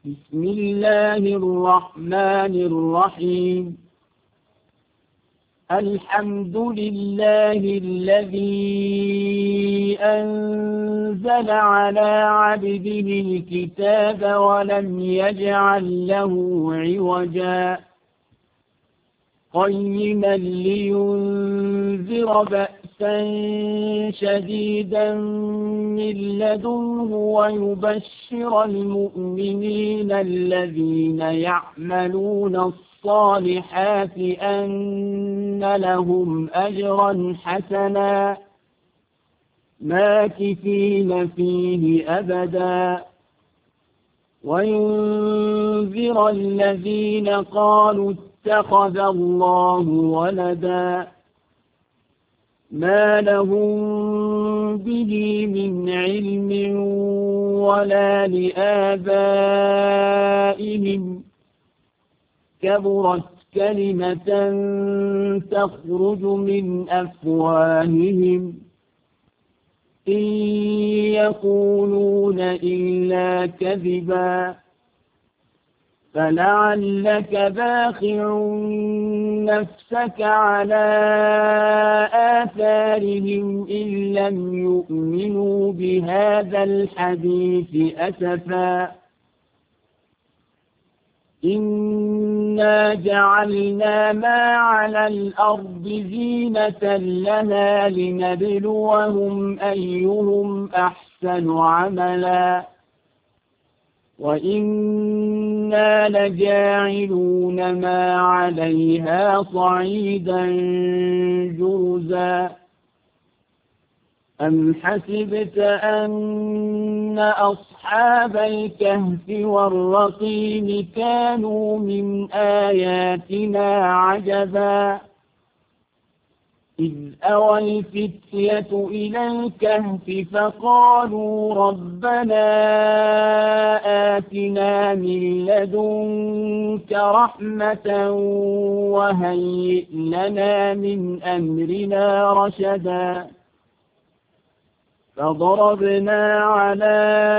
بسم الله الرحمن الرحيم. الحمد لله الذي أنزل على عبده الكتاب ولم يجعل له عوجا قيما لينذر بأسا شديدا من لدنه ويبشر المؤمنين الذين يعملون الصالحات أن لهم أجرا حسنا ماكثين فيه أبدا وينذر الذين قالوا اتخذ الله ولدا ما لهم به من علم ولا لآبائهم كبرت كلمة تخرج من أفواههم إن يقولون إلا كذبا فلعلك باخع نفسك على آثارهم إن لم يؤمنوا بهذا الحديث أسفا إنا جعلنا ما على الأرض زينة لها لنبلوهم أيهم أحسن عملا وإنا لجاعلون ما عليها صعيدا جرزا أم حسبت أن أصحاب الكهف والرقيم كانوا من آياتنا عجبا إذ أوى الفتية إلى الكهف فقالوا ربنا آتنا من لدنك رحمة وهيئ لنا من أمرنا رشدا فضربنا على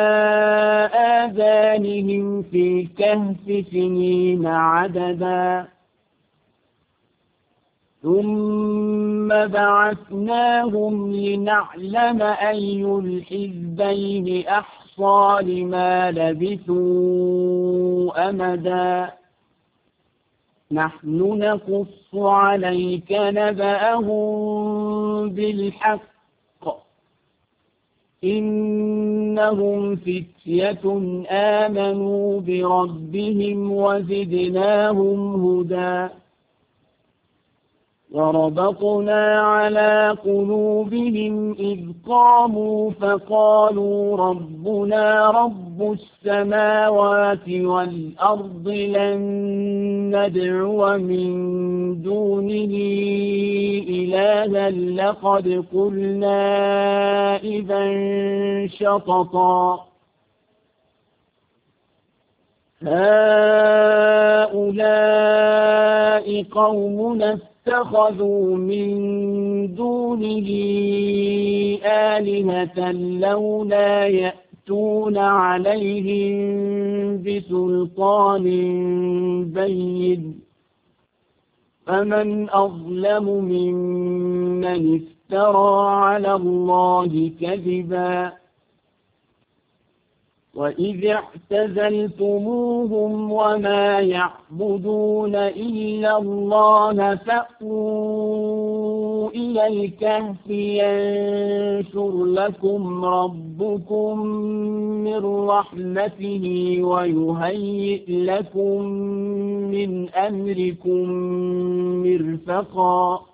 آذانهم في الكهف سنين عددا ثم بعثناهم لنعلم أي الحزبين أحصى لما لبثوا أمدا نحن نقص عليك نبأهم بالحق إنهم فتية آمنوا بربهم وزدناهم هدى وربطنا على قلوبهم إذ قاموا فقالوا ربنا رب السماوات والأرض لن ندعو من دونه إلها لقد قلنا إذا شططا هؤلاء قومنا اتخذوا من دونه آلهة لولا يأتون عليهم بسلطان بين فمن أظلم ممن افترى على الله كذبا وإذ اعتزلتموهم وما يعبدون إلا الله فأووا إلى الكهف ينشر لكم ربكم من رحمته ويهيئ لكم من أمركم مرفقا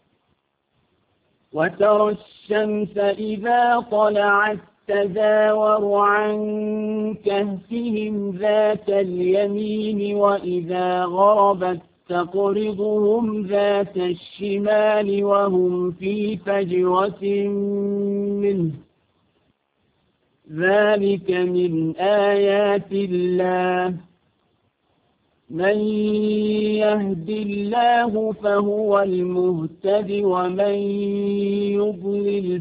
وترى الشمس إذا طلعت تزاور عن كهفهم ذات اليمين وإذا غربت تقرضهم ذات الشمال وهم في فجوة منه ذلك من آيات الله من يهد الله فهو المهتد ومن يضلل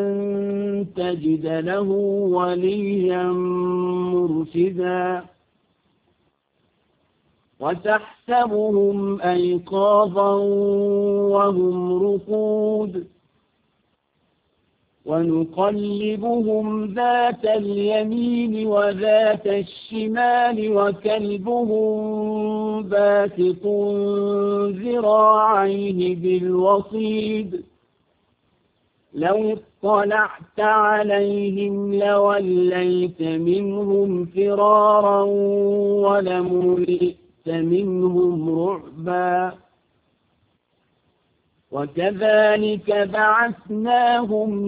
فلن تجد له وليا مرشدا وتحسبهم أيقاظا وهم رقود ونقلبهم ذات اليمين وذات الشمال وكلبهم باسط ذراعيه بالوصيد لو اطلعت عليهم لوليت منهم فرارا ولملئت منهم رعبا وكذلك بعثناهم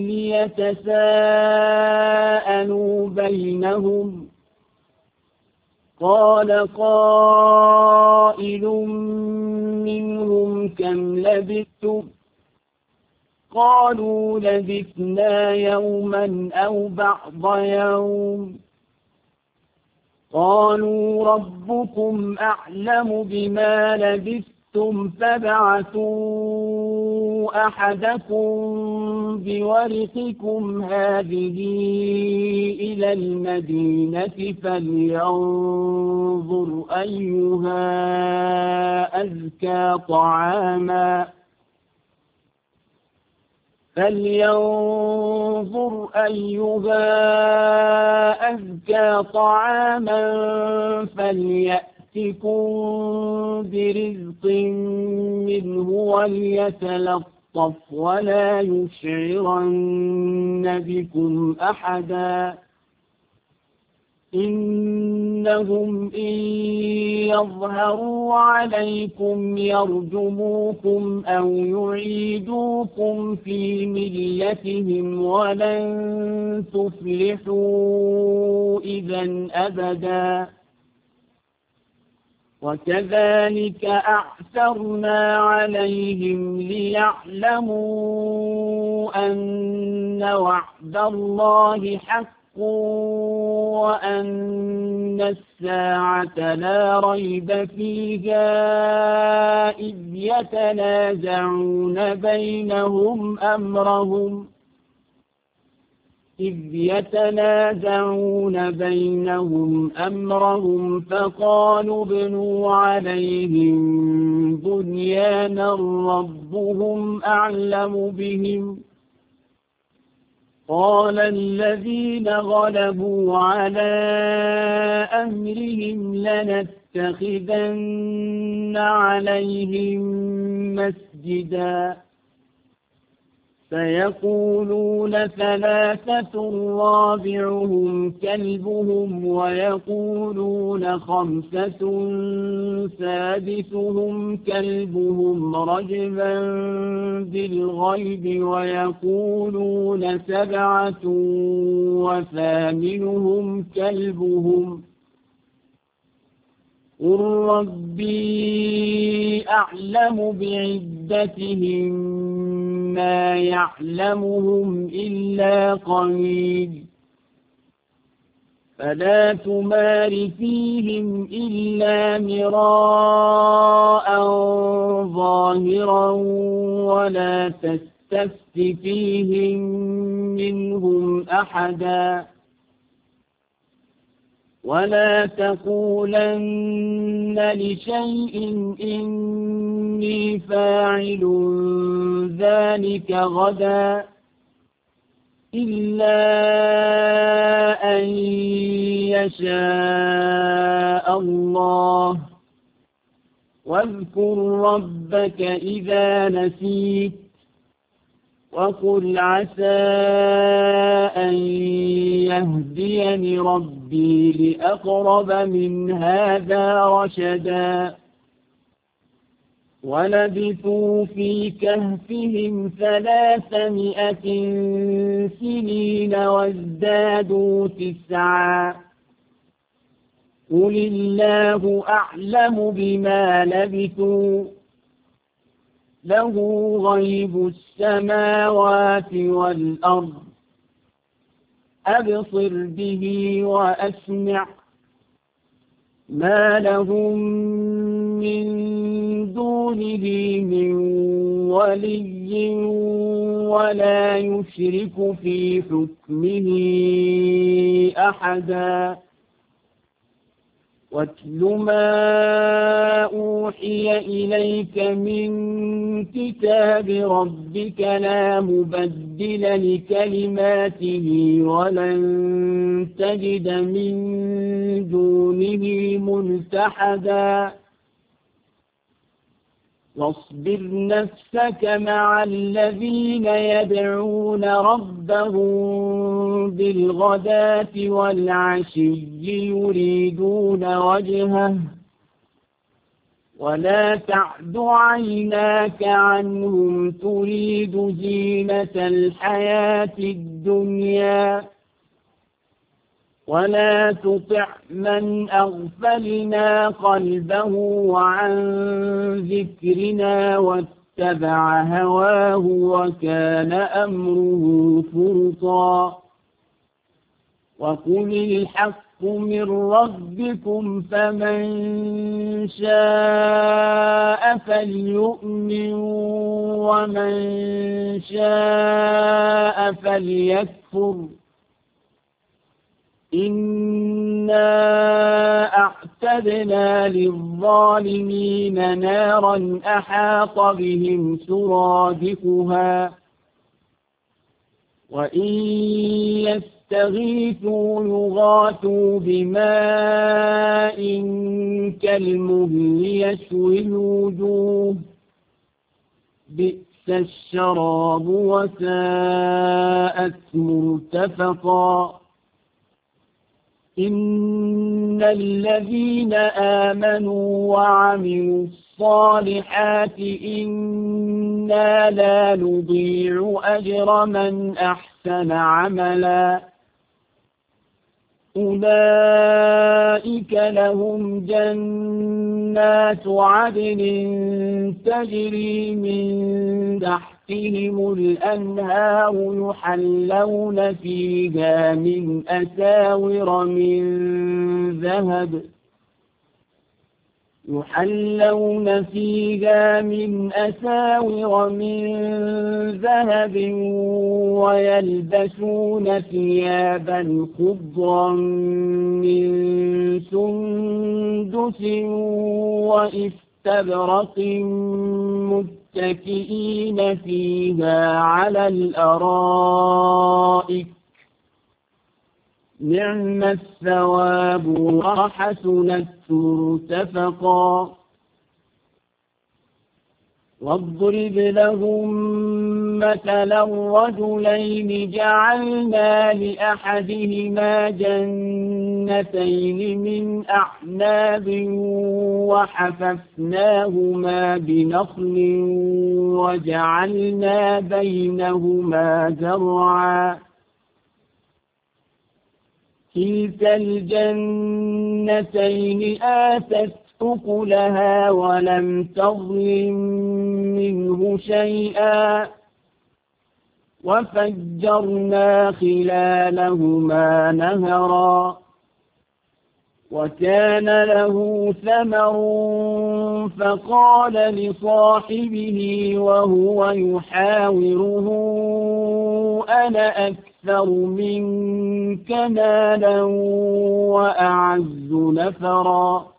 ليتساءلوا بينهم قال قائل منهم كم لبثتم قالوا لبثنا يوما أو بعض يوم قالوا ربكم أعلم بما لبثتم فابعثوا أحدكم بورقكم هذه إلى المدينة فلينظر أيها أزكى طعاما فليأتكم برزق منه وليتلطف ولا يشعرن بكم أحدا إنهم إن يظهروا عليكم يرجموكم أو يعيدوكم في ملتهم ولن تفلحوا إذا أبدا وكذلك أعثرنا عليهم ليعلموا أن وعد الله حق وأن الساعة لا ريب فيها إذ يتنازعون بينهم أمرهم فقالوا ابنوا عليهم بنيانا ربهم أعلم بهم قال الذين غلبوا على أمرهم لنتخذن عليهم مسجدا سيقولون ثلاثة رابعهم كلبهم ويقولون خمسة سادسهم كلبهم رجما بالغيب ويقولون سبعة وثامنهم كلبهم قل ربي أعلم بعدتهم ما يعلمهم إلا قليل فلا تمار فيهم إلا مراء ظاهرا ولا تستفت فيهم منهم أحدا ولا تقولن لشيء إني فاعل ذلك غدا إلا أن يشاء الله واذكر ربك إذا نسيت وقل عسى أن يهديني ربي لأقرب من هذا رشدا ولبثوا في كهفهم 300 سنين وازدادوا 9 قل الله أعلم بما لبثوا له غيب السماوات والأرض أبصر به وأسمع ما لهم من دونه من ولي ولا يشرك في حكمه أحدا واتل ما أوحي إليك من كتاب ربك لا مبدل لكلماته ولن تجد من دونه ملتحدا واصبر نفسك مع الذين يدعون ربهم بالغداة والعشي يريدون وجهه ولا تعد عيناك عنهم تريد زينة الحياة الدنيا ولا تطع من أغفلنا قلبه عن ذكرنا واتبع هواه وكان أمره فرطا وقل الحق من ربكم فمن شاء فليؤمن ومن شاء فليكفر إنا أعتدنا للظالمين نارا أحاط بهم سرادقها وإن يستغيثوا يغاثوا بماء كالمهل يشوي الوجوه بئس الشراب وساءت مرتفقا إن الذين آمنوا وعملوا الصالحات إنا لا نضيع أجر من أحسن عملا أولئك لهم جنات عدن تجري من تحتهم الأنهار يحلون فيها من أساور من ذهب ويلبسون ثيابا خضرا من سندس وإستبرق متكئين فيها على الأرائك نعم الثواب وحسنت مرتفقا واضرب لهم مثلا رجلين جعلنا لأحدهما جنتين من أعناب وحففناهما بنخل وجعلنا بينهما زرعا كلتا الجنتين آتت أكلها ولم تظلم منه شيئا وفجرنا خلالهما نهرا وكان له ثمر فقال لصاحبه وهو يحاوره أنا أكثر منك مالا وأعز نفرا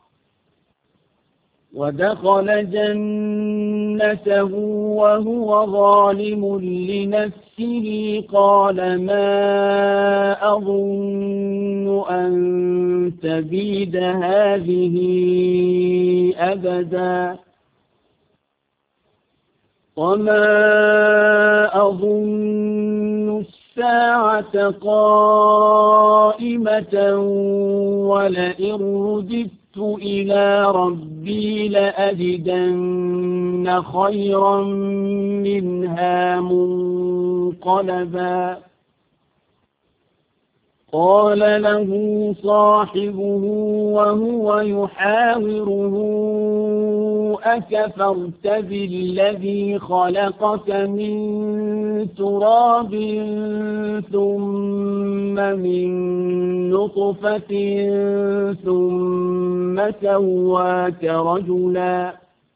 ودخل جنته وهو ظالم لنفسه قال ما أظن أن تبيد هذه أبدا وما أظن الساعة قائمة ولئن رددت إلى ربي لأجدن خيرا منها منقلبا قال له صاحبه وهو يحاوره أكفرت بالذي خلقك من تراب ثم من نطفة ثم سواك رجلا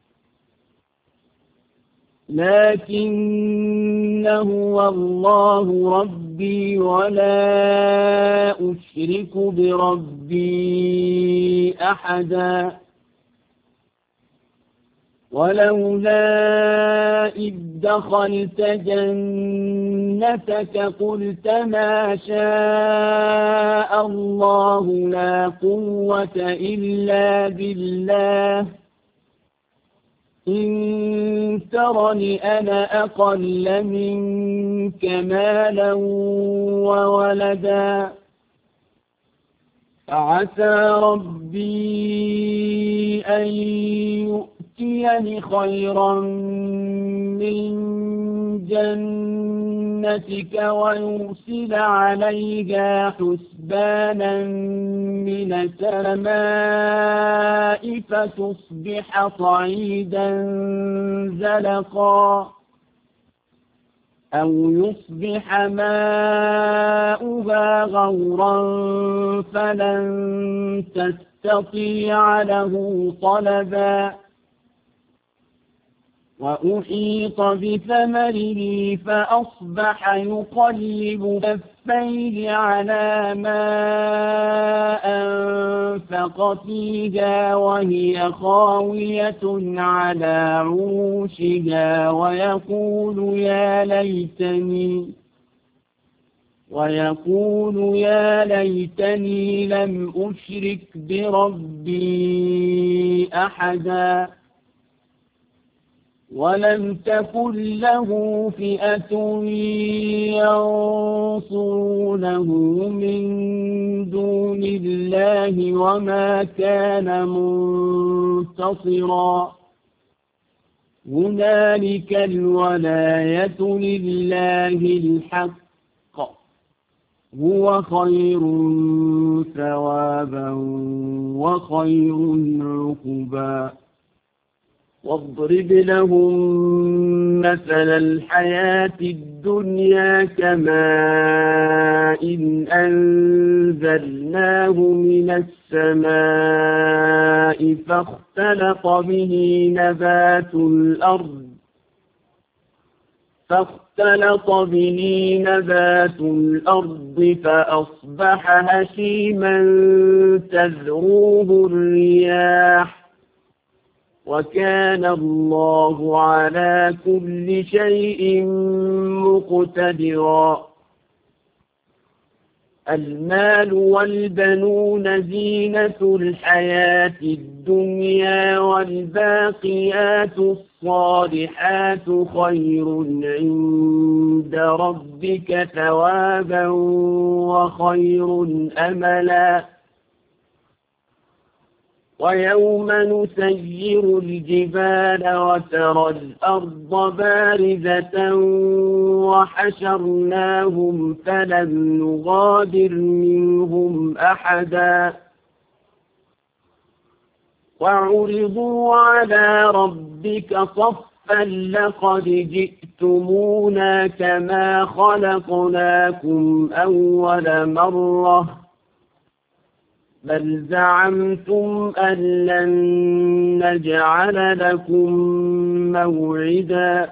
لكن هو الله ربي ولا أشرك بربي أحدا ولولا إذ دخلت جنتك قلت ما شاء الله لا قوة إلا بالله إن ترني أنا أقل منك مالا وولدا فعسى ربي أن يؤتيني خيرا من جنتك ويرسل عليها حسبانا من السماء فتصبح صعيدا زلقا أو يصبح ماؤها غورا فلن تستطيع له طلبا وأحيط بثمره فأصبح يقلب كفيه على ما أنفق فيها وهي خاوية على عروشها ويقول يا ليتني لم أشرك بربي أحدا ولم تكن له فئة ينصرونه من دون الله وما كان منتصرا هنالك الولاية لله الحق هو خير ثوابا وخير عقبا واضرب لهم مثل الحياة الدنيا كماء إن أنزلناه من السماء فاختلط به نبات الأرض فأصبح هشيما تذروه الرياح وكان الله على كل شيء مقتدرا المال والبنون زينة الحياة الدنيا والباقيات الصالحات خير عند ربك ثوابا وخير أملا ويوم نسير الجبال وترى الأرض بارزة وحشرناهم فلم نغادر منهم أحدا وعرضوا على ربك صفا لقد جئتمونا كما خلقناكم أول مرة بل زعمتم أن لن نجعل لكم موعدا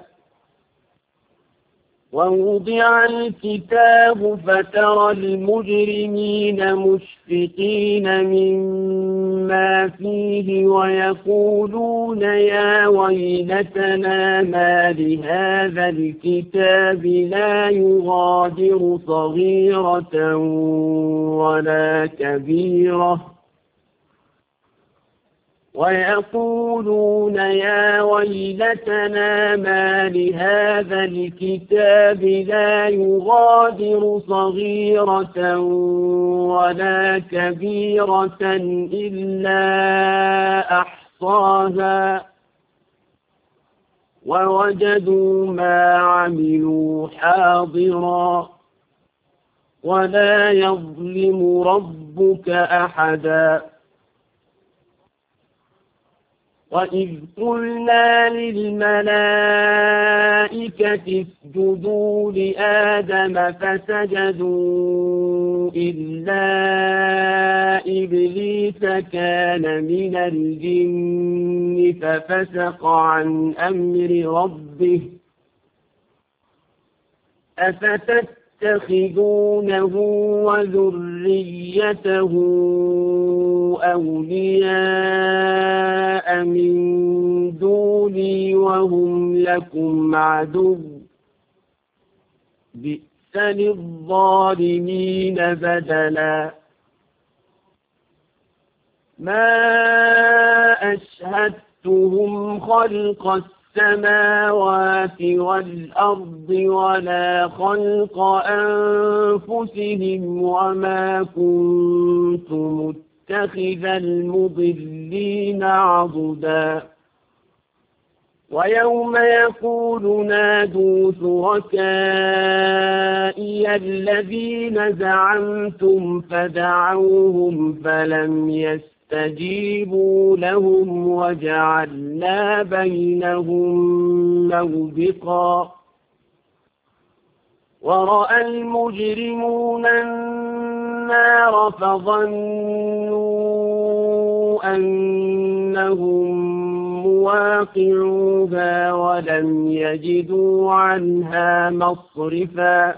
ووضع الكتاب فترى المجرمين مشفقين مما فيه ويقولون يا ويلتنا ما لهذا الكتاب لا يغادر صغيرة ولا كبيرة ويقولون يا ويلتنا ما لهذا الكتاب لا يغادر صغيرة ولا كبيرة إلا أحصاها ووجدوا ما عملوا حاضرا ولا يظلم ربك أحدا وإذ قلنا للملائكة اسجدوا لآدم فسجدوا إلا إبليس كان من الجن ففسق عن أمر ربه يتخذونه وذريته أولياء من دوني وهم لكم عدو بئس للظالمين بدلا ما أشهدتهم خلق السماوات والأرض ولا خلق أنفسهم وما كنت متخذ المضلين عضدا ويوم يقول نادوا شركائي الذين زعمتم فدعوهم فلم يستجيبوا لهم وجعلنا بينهم موبقا ورأى المجرمون النار فظنوا أنهم مواقعوها ولم يجدوا عنها مصرفا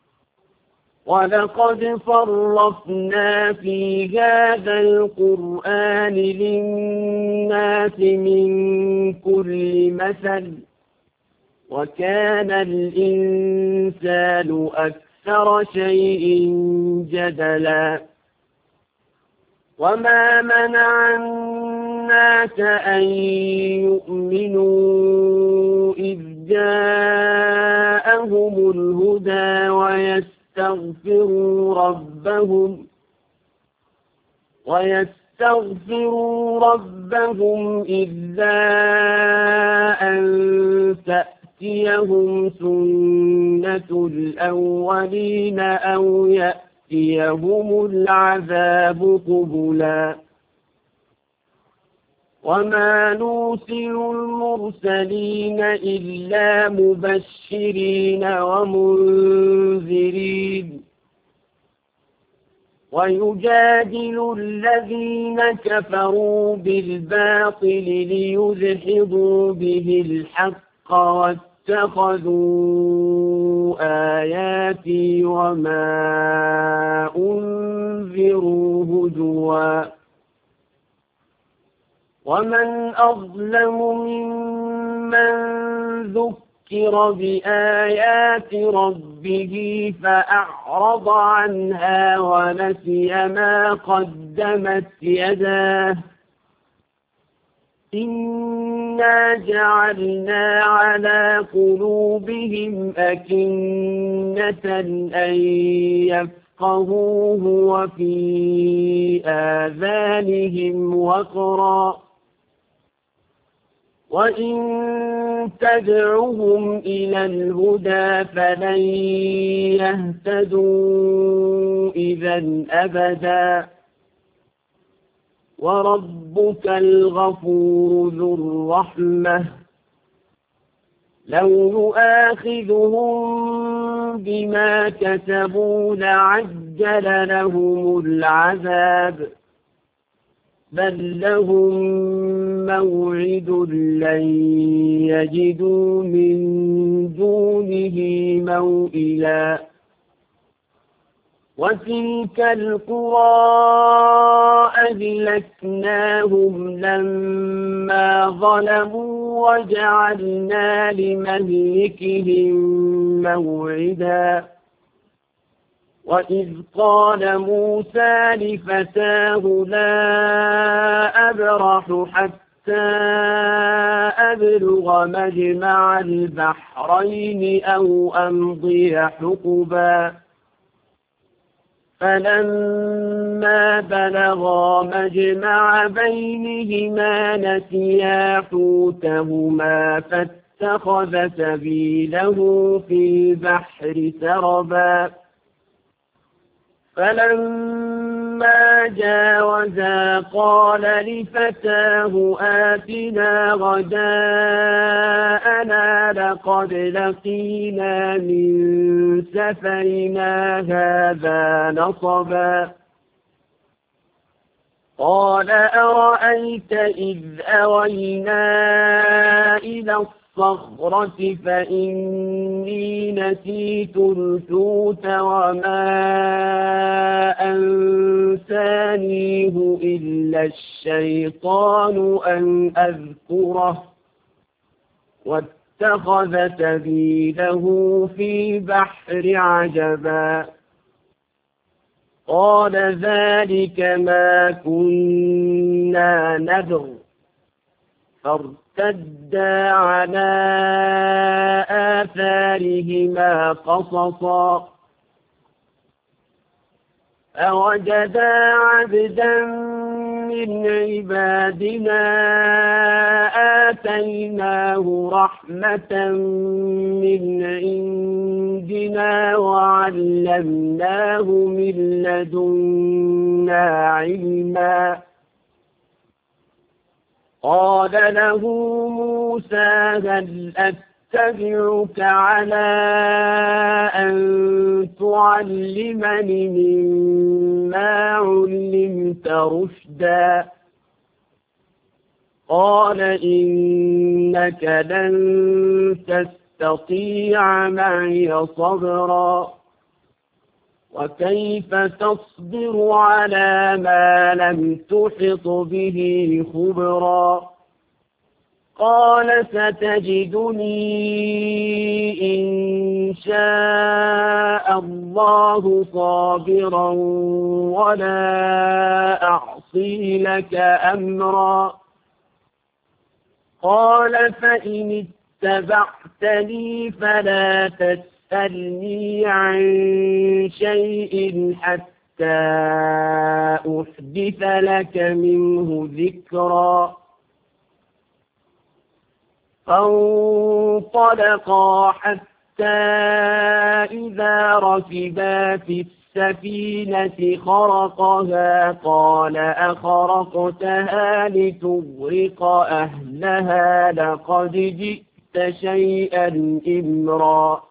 ولقد صرفنا في هذا القرآن للناس من كل مثل وكان الإنسان أكثر شيء جدلا وما منع الناس أن يؤمنوا إذ جاءهم الهدى ويستغفروا ربهم إلا أن تأتيهم سنة الأولين أو يأتيهم العذاب قبلا وما نرسل المرسلين إلا مبشرين ومنذرين ويجادل الذين كفروا بالباطل ليدحضوا به الحق واتخذوا آياتي وما أنذروا هزوا ومن أظلم ممن ذكر بآيات ربه فأعرض عنها ونسي ما قدمت يداه إنا جعلنا على قلوبهم أكنة أن يفقهوه وفي آذانهم وقرا وإن تدعهم إلى الهدى فلن يهتدوا إذا أبدا وربك الغفور ذو الرحمة لو يؤاخذهم بما كسبوا لعجل لهم العذاب بل لهم موعد لن يجدوا من دونه موئلا وتلك القرى أهلكناهم لما ظلموا وجعلنا لمهلكهم موعدا وإذ قال موسى لفتاه لا أبرح حتى أبلغ مجمع البحرين أو أمضي حقبا فلما بلغا مجمع بينهما نسيا حوتهما فاتخذ سبيله في البحر سربا فلما جاوزا قال لفتاه آتنا غداءنا لقد لقينا من سفرنا هذا نصبا قال أرأيت إذ أوينا إلى الصخرة فإني نسيت الحوت وما أنسانيه إلا الشيطان أن أذكره واتخذ سبيله في البحر عجبا قال ذلك ما كنا نبغ فارتدا على آثارهما قصصا فوجدا عبدا من عبادنا آتيناه رحمة من عندنا وعلمناه من لدنا علما قال له موسى هل أتبعك على أن تعلمني مما علمت رشدا قال إنك لن تستطيع معي صبرا وكيف تصبر على ما لم تحط به خبرا قال ستجدني إن شاء الله صابرا ولا أعصي لك أمرا قال فإن اتبعتني فلا تسألني عن شيء حتى أحدث لك منه ذكرا فانطلقا حتى إذا ركبا في السفينة خرقها قال أخرقتها لتغرق أهلها لقد جئت شيئا إمرا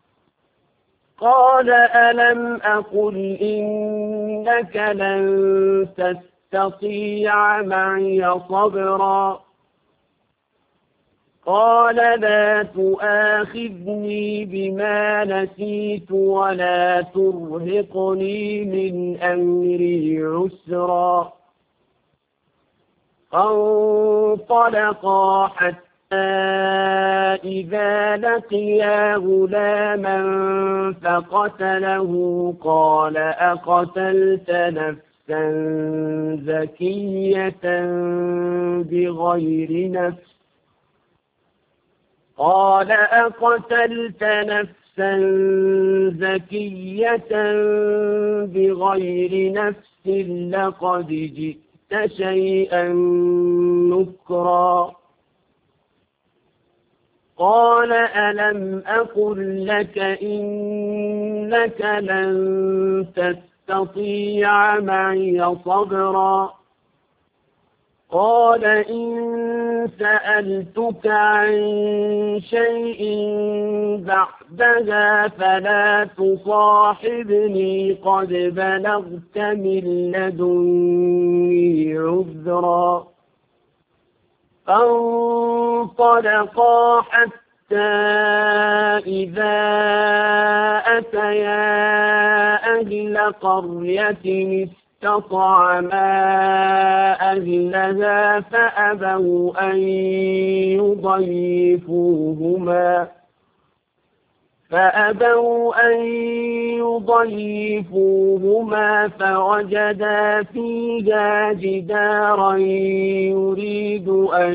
قال ألم أقل إنك لن تستطيع معي صبرا قال لا تؤاخذني بما نسيت ولا ترهقني من أمري عسرا فانطلقا حتى إذا لقيا غلاما فقتله قال أقتلت نفسا زكية بغير نفس قال أقتلت نفسا زكية بغير نفس لقد جئت شيئا نكرا قال ألم أقل لك إنك لن تستطيع معي صبرا قال إن سألتك عن شيء بعدها فلا تصاحبني قد بلغت من لدني عذرا فانطلقا حتى إذا أتيا أهل قرية استطعما أهلها فأبوا أن يضيفوهما فوجدا فيها جدارا يريد أن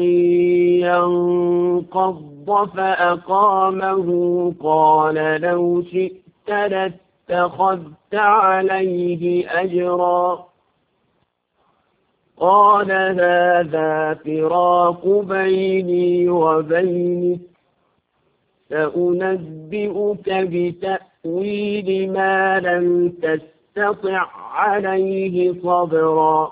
ينقض فأقامه قال لو شئت لاتخذت عليه أجرا قال هذا فراق بيني وبينك سأنبئك بتأويل ما لم تستطع عليه صبرا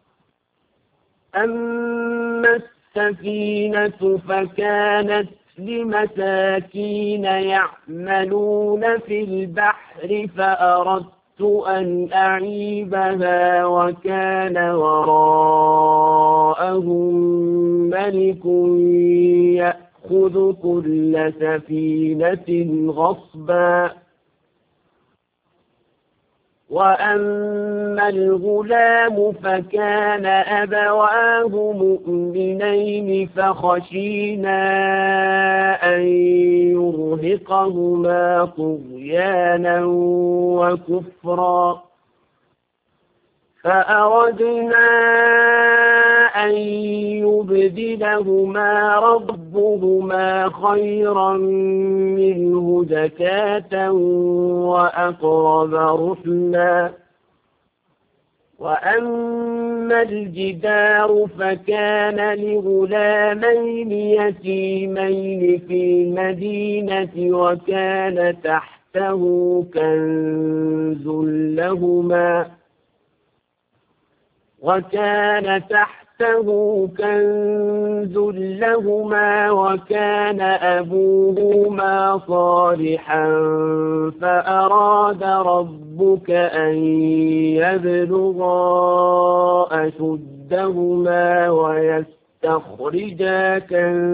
أما السفينة فكانت لمساكين يعملون في البحر فأردت أن أعيبها وكان وراءهم ملك يأخذ كل سفينة غصبا. وأما الغلام فكان أبواه مؤمنين فخشينا أن يرهقهما طغيانا وكفرا فأردنا أن يبدلهما ربهما خيرا منه زكاة وأقرب رحما. وأما الجدار فكان لغلامين يتيمين في المدينة وكان تحته كنز لهما وكان أبوهما صالحا فأراد ربك أن يبلغا أشدهما ويستخرجا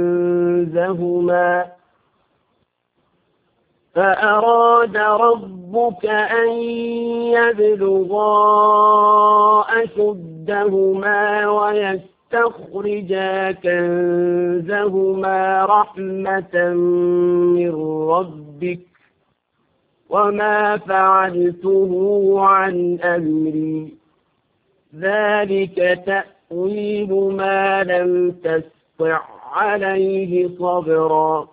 كنزهما رحمة من ربك وما فعلته عن أمري ذلك تأويل ما لم تستطع عليه صبرا.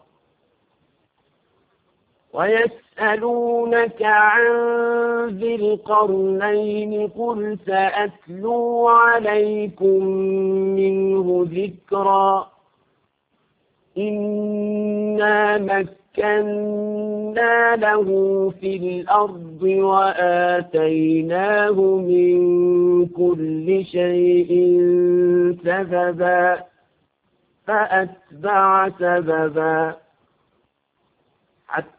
ويسألونك عن ذي القرنين قل سأتلو عليكم منه ذكرا. إنا مكنا له في الأرض وآتيناه من كل شيء سببا فأتبع سببا حتى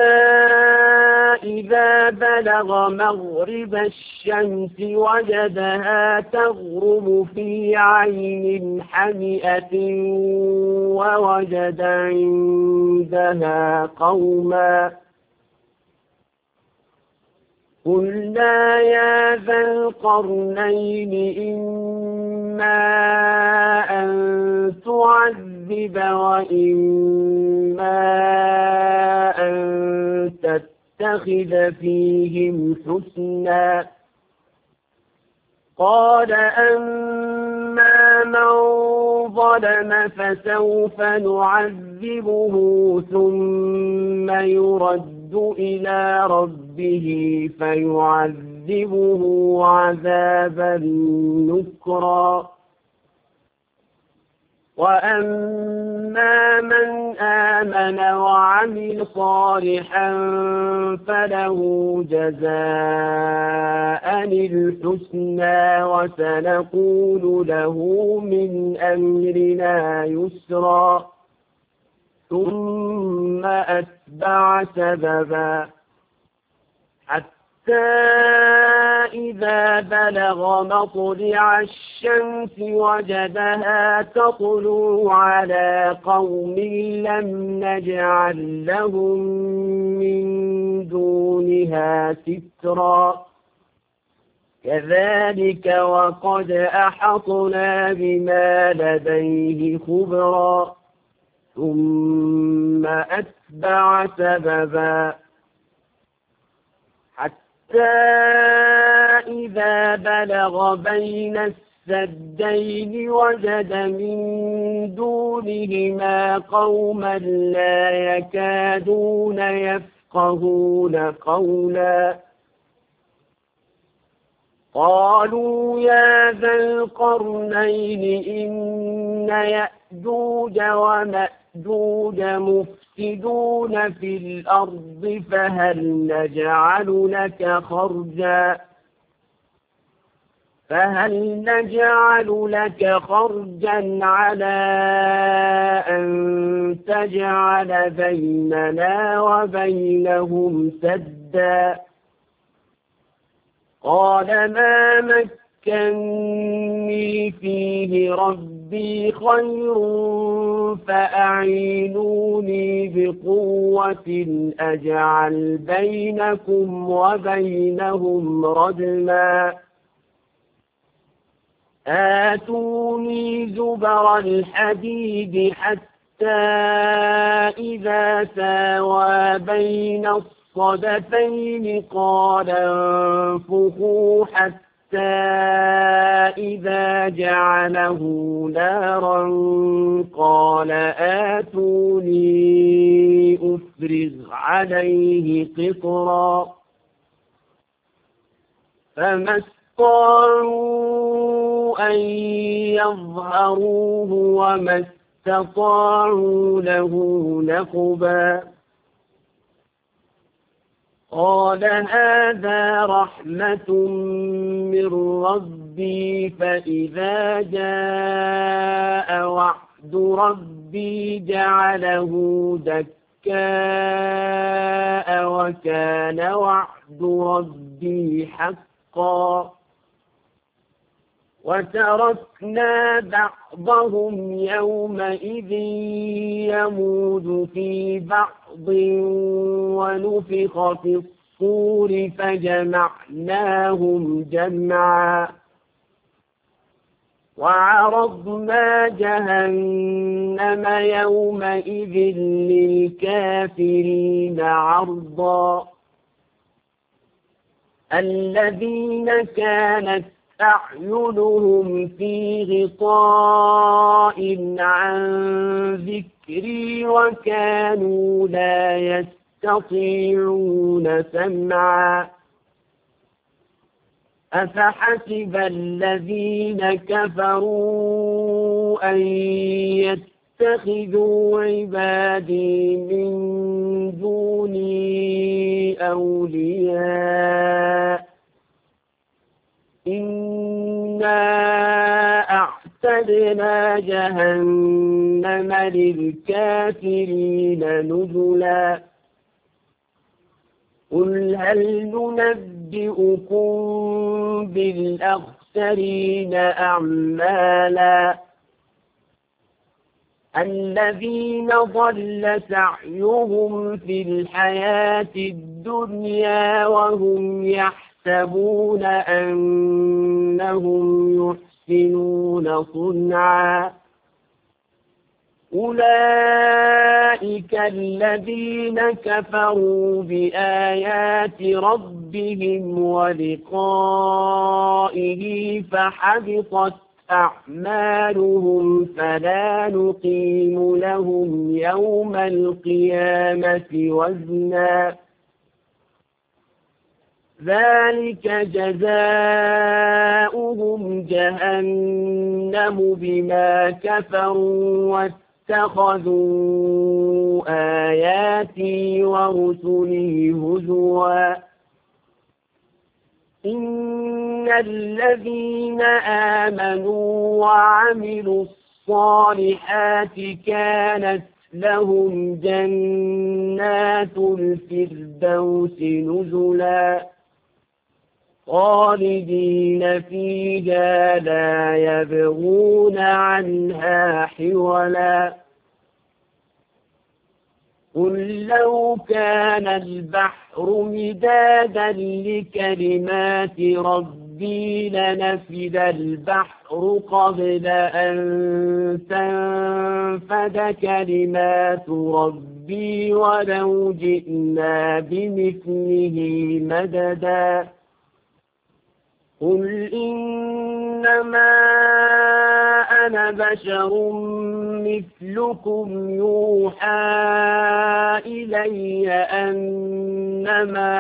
إذا بلغ مغرب الشمس وجدها تغرب في عين حمئة ووجد عندها قوما قلنا يا ذا القرنين إما أن تعذب وإما أن تتخذ فيهم حسنا. قال أما من ظلم فسوف نعذبه ثم يرد إلى ربه فيعذبه عذابا نكرا. وأما من آمن وعمل صالحا فله جزاء الحسنى وسنقول له من أمرنا يسرا. ثم أتبع سببا حتى إذا بلغ مطلع الشمس وجدها تطلع على قوم لم نجعل لهم من دونها سترا. كذلك وقد أحطنا بما لديه خبرا. ثم أتبع سببا حتى إذا بلغ بين السدين وجد من دونهما قوما لا يكادون يفقهون قولا. قالوا يا ذا القرنين إن يأجوج ومأجوج مفسدون في الأرض فهل نجعل لك خرجا على أن تجعل بيننا وبينهم سدا. قال ما مكنني فيه ربي خير فأعينوني بقوة أجعل بينكم وبينهم ردما آتوني زبر الحديد حتى إذا ساوى بين الصدفين قال انفخوا حتى إذا جعله نارا قال آتوني أفرغ عليه قطرا فما استطاعوا أن يظهروه وما استطاعوا له نقبا قال هذا رحمة من ربي فإذا جاء وعد ربي جعله دكاء وكان وعد ربي حقا وتركنا بعضهم يومئذ يموج في بعض ونفخ في الصور فجمعناهم جمعا وعرضنا جهنم يومئذ للكافرين عرضا الذين كانت أعينهم في غطاء عن ذكري وكانوا لا يستطيعون سمعا أفحسب الذين كفروا أن يتخذوا عبادي من دوني أولياء إنا أعتدنا جهنم للكافرين نزلا قل هل ننبئكم بالأخسرين أعمالا الذين ضل سعيهم في الحياة الدنيا وهم يحسبون أنهم يحسنون صنعا أولئك الذين كفروا بآيات ربهم ولقائه فحبطت أعمالهم فلا نقيم لهم يوم القيامة وزنا ذلك جزاؤهم جهنم بما كفروا واتخذوا آياتي ورسلي هزوا إن الذين آمنوا وعملوا الصالحات كانت لهم جنات الفردوس نزلا خالدين فيها لا يبغون عنها حولا قل لو كان البحر مدادا لكلمات ربي لنفد البحر قبل أن تنفد كلمات ربي ولو جئنا بمثله مددا قل إنما أنا بشر مثلكم يوحى إلي أنما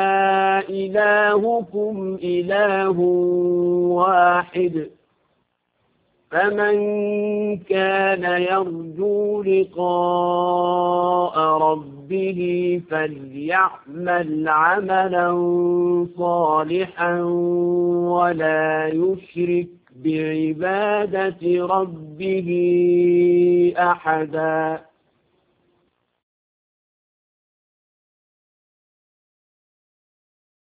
إلهكم إله واحد فمن كان يرجو لقاء ربه فليعمل عملا صالحا ولا يشرك بعبادة ربه أحدا